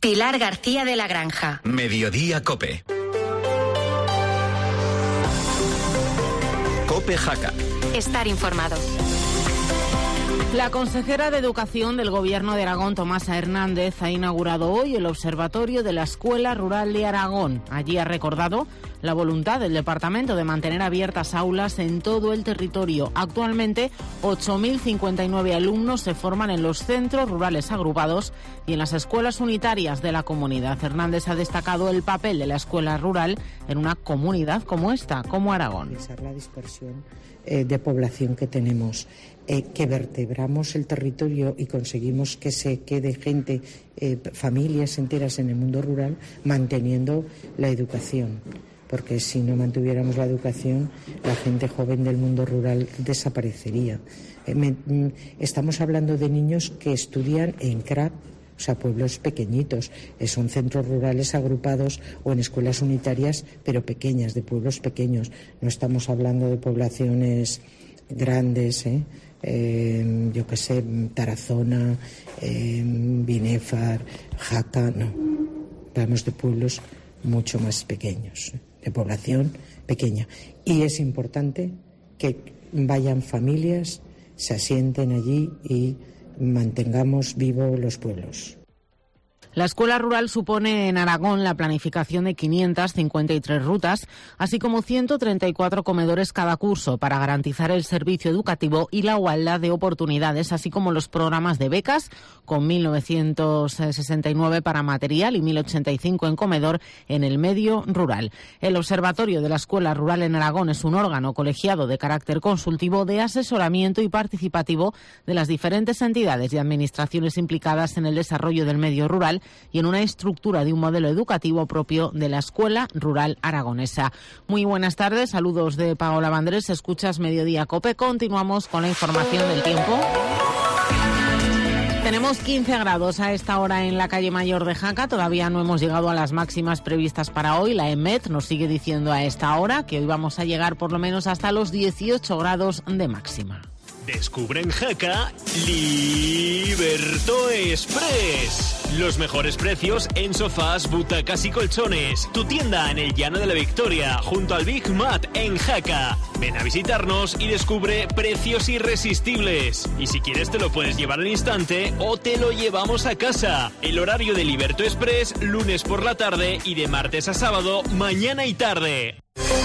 Pilar García de la Granja. Mediodía COPE. COPE Jaca. Estar informado. La consejera de Educación del Gobierno de Aragón, Tomasa Hernández, ha inaugurado hoy el Observatorio de la Escuela Rural de Aragón. Allí ha recordado la voluntad del departamento de mantener abiertas aulas en todo el territorio. Actualmente, 8.059 alumnos se forman en los centros rurales agrupados y en las escuelas unitarias de la comunidad. Hernández ha destacado el papel de la escuela rural en una comunidad como esta, como Aragón. La dispersión de población que tenemos, que vertebramos el territorio y conseguimos que se quede gente, familias enteras en el mundo rural, manteniendo la educación. Porque si no mantuviéramos la educación, la gente joven del mundo rural desaparecería. Estamos hablando de niños que estudian en CRAP, o sea, pueblos pequeñitos. Son centros rurales agrupados o en escuelas unitarias, pero pequeñas, de pueblos pequeños. No estamos hablando de poblaciones grandes, yo qué sé, Tarazona, Binéfar, Jaca, no. Hablamos de pueblos mucho más pequeños, de población pequeña. Y es importante que vayan familias, se asienten allí y mantengamos vivos los pueblos. La escuela rural supone en Aragón la planificación de 553 rutas, así como 134 comedores cada curso para garantizar el servicio educativo y la igualdad de oportunidades, así como los programas de becas, con 1.969 para material y 1.085 en comedor en el medio rural. El Observatorio de la Escuela Rural en Aragón es un órgano colegiado de carácter consultivo de asesoramiento y participativo de las diferentes entidades y administraciones implicadas en el desarrollo del medio rural y en una estructura de un modelo educativo propio de la Escuela Rural Aragonesa. Muy buenas tardes, saludos de Paola Vandrés, escuchas Mediodía COPE. Continuamos con la información del tiempo. Tenemos 15 grados a esta hora en la calle Mayor de Jaca, todavía no hemos llegado a las máximas previstas para hoy. La EMET nos sigue diciendo a esta hora que hoy vamos a llegar por lo menos hasta los 18 grados de máxima. Descubre en Jaca Liberto Express. Los mejores precios en sofás, butacas y colchones. Tu tienda en el Llano de la Victoria, junto al Big Mat en Jaca. Ven a visitarnos y descubre precios irresistibles. Y si quieres te lo puedes llevar al instante o te lo llevamos a casa. El horario de Liberto Express, lunes por la tarde y de martes a sábado, mañana y tarde.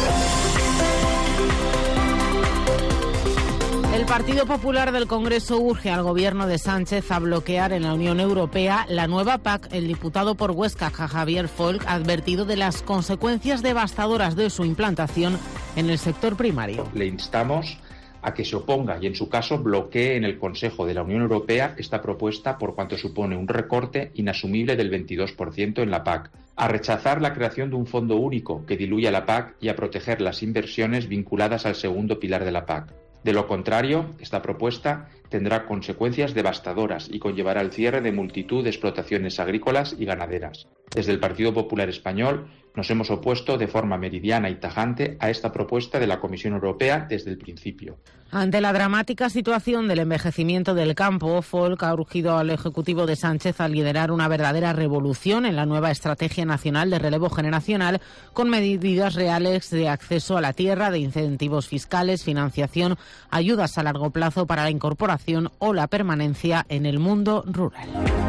El Partido Popular del Congreso urge al gobierno de Sánchez a bloquear en la Unión Europea la nueva PAC. El diputado por Huesca, Javier Folch, ha advertido de las consecuencias devastadoras de su implantación en el sector primario. Le instamos a que se oponga y, en su caso, bloquee en el Consejo de la Unión Europea esta propuesta por cuanto supone un recorte inasumible del 22% en la PAC, a rechazar la creación de un fondo único que diluya la PAC y a proteger las inversiones vinculadas al segundo pilar de la PAC. De lo contrario, esta propuesta tendrá consecuencias devastadoras y conllevará el cierre de multitud de explotaciones agrícolas y ganaderas. Desde el Partido Popular Español nos hemos opuesto de forma meridiana y tajante a esta propuesta de la Comisión Europea desde el principio. Ante la dramática situación del envejecimiento del campo, Folch ha urgido al Ejecutivo de Sánchez a liderar una verdadera revolución en la nueva Estrategia Nacional de Relevo Generacional, con medidas reales de acceso a la tierra, de incentivos fiscales, financiación, ayudas a largo plazo para la incorporación o la permanencia en el mundo rural.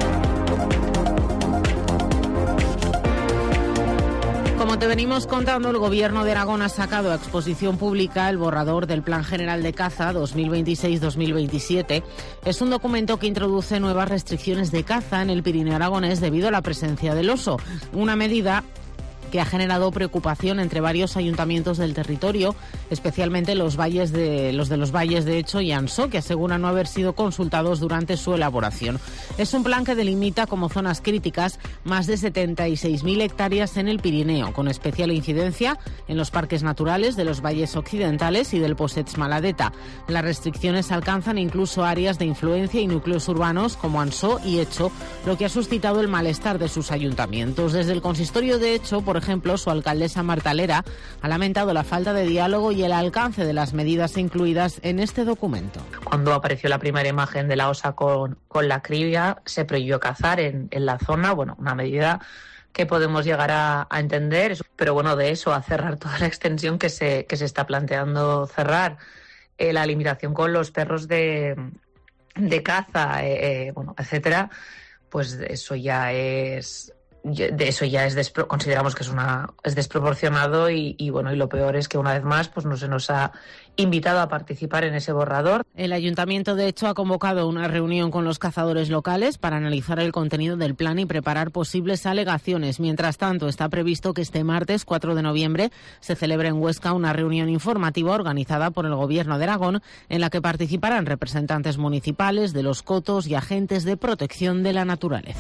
Como te venimos contando, el Gobierno de Aragón ha sacado a exposición pública el borrador del Plan General de Caza 2026-2027. Es un documento que introduce nuevas restricciones de caza en el Pirineo aragonés debido a la presencia del oso, una medida que ha generado preocupación entre varios ayuntamientos del territorio, especialmente los de los valles de Hecho y Ansó, que aseguran no haber sido consultados durante su elaboración. Es un plan que delimita como zonas críticas más de 76.000 hectáreas en el Pirineo, con especial incidencia en los parques naturales de los valles occidentales y del Possets-Maladeta. Las restricciones alcanzan incluso áreas de influencia y núcleos urbanos como Ansó y Hecho, lo que ha suscitado el malestar de sus ayuntamientos. Desde el consistorio de Hecho, por ejemplo, su alcaldesa Marta Lera ha lamentado la falta de diálogo y el alcance de las medidas incluidas en este documento. Cuando apareció la primera imagen de la osa con la cría, se prohibió cazar en la zona, una medida que podemos llegar a entender, pero de eso a cerrar toda la extensión que se está planteando cerrar, la limitación con los perros de caza, etcétera, pues eso ya es consideramos que es desproporcionado y lo peor es que una vez más pues no se nos ha invitado a participar en ese borrador. El ayuntamiento de hecho ha convocado una reunión con los cazadores locales para analizar el contenido del plan y preparar posibles alegaciones. Mientras tanto, está previsto que este martes 4 de noviembre se celebre en Huesca una reunión informativa organizada por el Gobierno de Aragón en la que participarán representantes municipales de los cotos y agentes de protección de la naturaleza.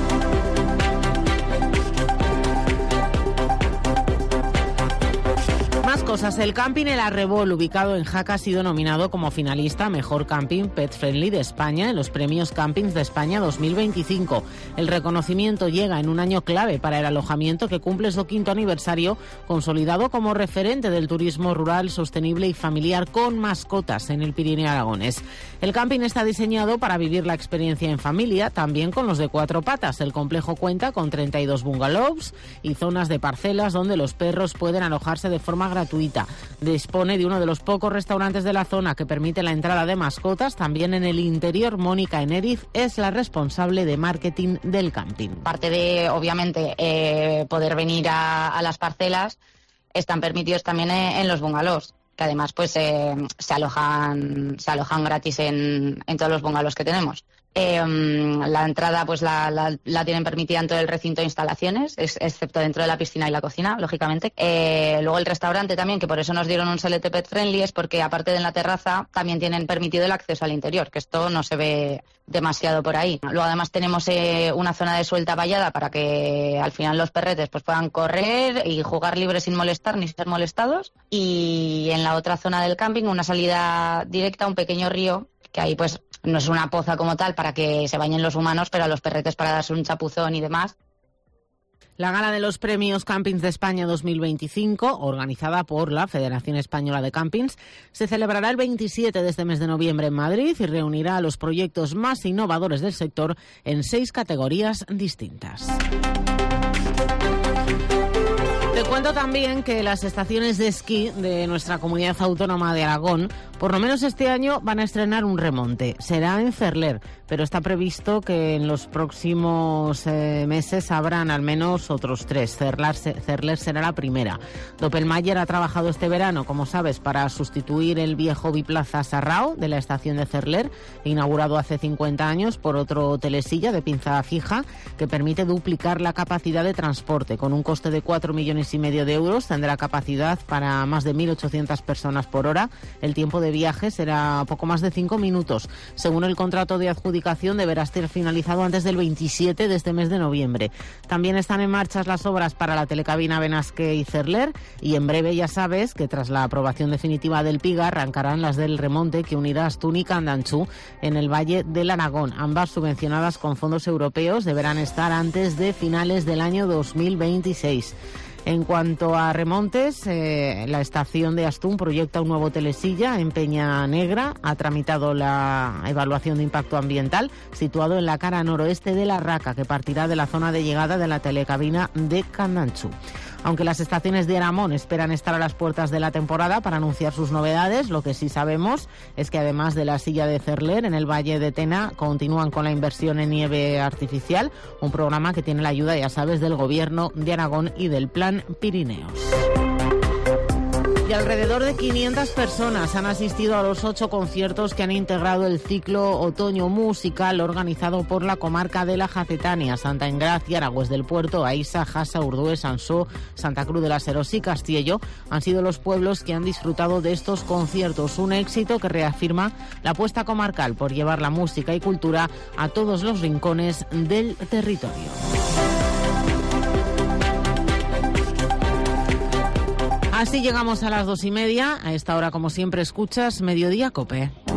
Más cosas. El camping El Arrebol, ubicado en Jaca, ha sido nominado como finalista a Mejor Camping Pet Friendly de España en los premios Campings de España 2025. El reconocimiento llega en un año clave para el alojamiento que cumple su 5º aniversario, consolidado como referente del turismo rural, sostenible y familiar con mascotas en el Pirineo aragonés. El camping está diseñado para vivir la experiencia en familia, también con los de 4 patas. El complejo cuenta con 32 bungalows y zonas de parcelas donde los perros pueden alojarse de forma gratuita. Dispone de uno de los pocos restaurantes de la zona que permite la entrada de mascotas. También en el interior, Mónica Eneriz es la responsable de marketing del camping. Aparte de, obviamente, poder venir a las parcelas, están permitidos también en los bungalows, que además pues se alojan gratis en todos los bungalows que tenemos. La entrada pues la tienen permitida en todo el recinto de instalaciones, excepto dentro de la piscina y la cocina, lógicamente. Luego el restaurante también, que por eso nos dieron un selete pet friendly, es porque aparte de en la terraza también tienen permitido el acceso al interior, que esto no se ve demasiado por ahí. Luego además tenemos una zona de suelta vallada para que al final los perretes pues puedan correr y jugar libres sin molestar ni ser molestados. Y en la otra zona del camping una salida directa a un pequeño río, que ahí pues no es una poza como tal para que se bañen los humanos, pero a los perretes para darse un chapuzón y demás. La gala de los premios Campings de España 2025, organizada por la Federación Española de Campings, se celebrará el 27 de este mes de noviembre en Madrid y reunirá a los proyectos más innovadores del sector en 6 categorías distintas. Te cuento también que las estaciones de esquí de nuestra comunidad autónoma de Aragón, por lo menos este año, van a estrenar un remonte. Será en Cerler, pero está previsto que en los próximos meses habrán al menos otros 3. Cerler será la primera. Doppelmayr ha trabajado este verano, como sabes, para sustituir el viejo biplaza Sarrao de la estación de Cerler, inaugurado hace 50 años por otro telesilla de pinza fija que permite duplicar la capacidad de transporte. Con un coste de 4,5 millones de euros, tendrá capacidad para más de 1.800 personas por hora. El tiempo de viaje será poco más de 5 minutos. Según el contrato de adjudicación, deberá estar finalizado antes del 27 de este mes de noviembre. También están en marcha las obras para la telecabina Benasque y Cerler, y en breve ya sabes que tras la aprobación definitiva del PIGA arrancarán las del remonte que unirá Astún y Candanchú en el Valle del Aragón. Ambas subvencionadas con fondos europeos deberán estar antes de finales del año 2026. En cuanto a remontes, la estación de Astún proyecta un nuevo telesilla en Peña Negra. Ha tramitado la evaluación de impacto ambiental, situado en la cara noroeste de la Raca, que partirá de la zona de llegada de la telecabina de Candanchú. Aunque las estaciones de Aramón esperan estar a las puertas de la temporada para anunciar sus novedades, lo que sí sabemos es que además de la silla de Cerler, en el Valle de Tena continúan con la inversión en nieve artificial, un programa que tiene la ayuda, ya sabes, del Gobierno de Aragón y del Plan Pirineos. Y alrededor de 500 personas han asistido a los 8 conciertos que han integrado el ciclo Otoño Musical organizado por la comarca de la Jacetania, Santa Engracia, Aragüés del Puerto, Aísa, Jasa, Urdúe, Sansó, Santa Cruz de la Serós y Castiello. Han sido los pueblos que han disfrutado de estos conciertos, un éxito que reafirma la apuesta comarcal por llevar la música y cultura a todos los rincones del territorio. Así llegamos a las 2:30. A esta hora, como siempre, escuchas Mediodía COPE.